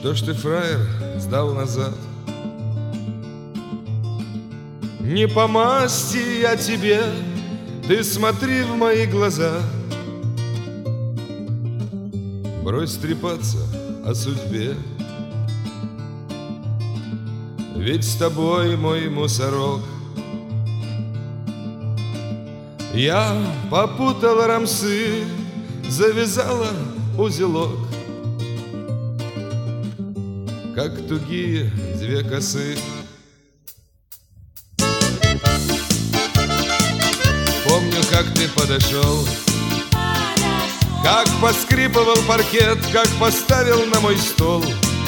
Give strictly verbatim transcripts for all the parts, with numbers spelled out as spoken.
Что ж ты, фраер, сдал назад? Не по масти я тебе, ты смотри в мои глаза. Брось трепаться о судьбе, ведь с тобой мой мусорок. Я попутала рамсы, завязала узелок, как тугие две косы. Помню, как ты подошел, как поскрипывал паркет, как поставил на мой стол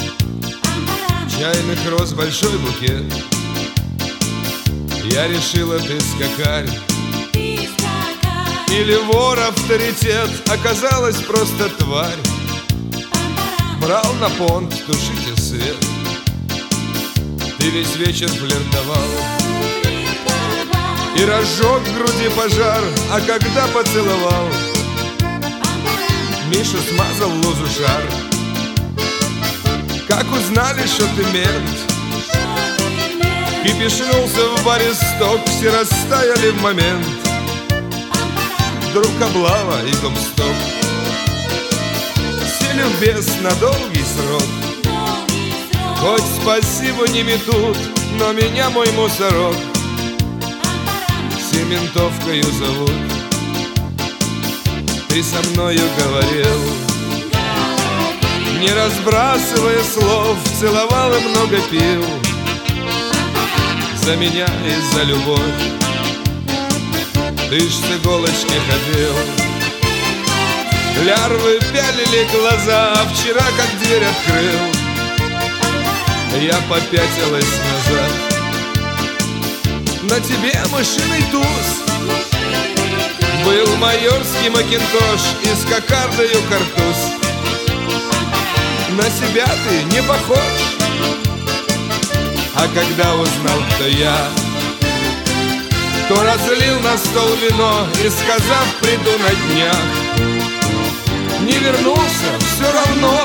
чайных роз большой букет. Я решила, ты скакарь или вор авторитет, оказалась просто тварь. Брал на понт, тушите свет. Ты весь вечер флиртовал и разжег в груди пожар, а когда поцеловал, Миша смазал лозу шар. Как узнали, что ты мент, кипишнулся в баре сток, все растаяли в момент. Вдруг облава и гоп-стоп, сели в бес на долгий срок. Хоть спасибо не метут, но меня мой мусорок Сементовкою зовут. Ты со мною говорил, не разбрасывая слов, целовал и много пил за меня и за любовь. Ты ж с иголочки ходил, лярвы пялили глаза, а вчера как дверь открыл, я попятилась назад. На тебе мышиный туз, был майорский макинтош и с кокардою картуз. На себя ты не похож. А когда узнал, кто я, то разлил на стол вино и, сказав, приду на днях, не вернулся все равно.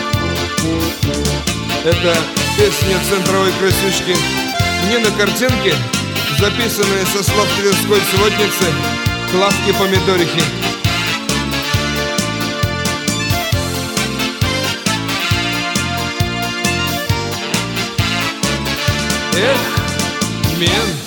Это песня центровой красючки, не на картинке, записанные со слов тверской сводницы Клавки Помидорихи. Эх, мент,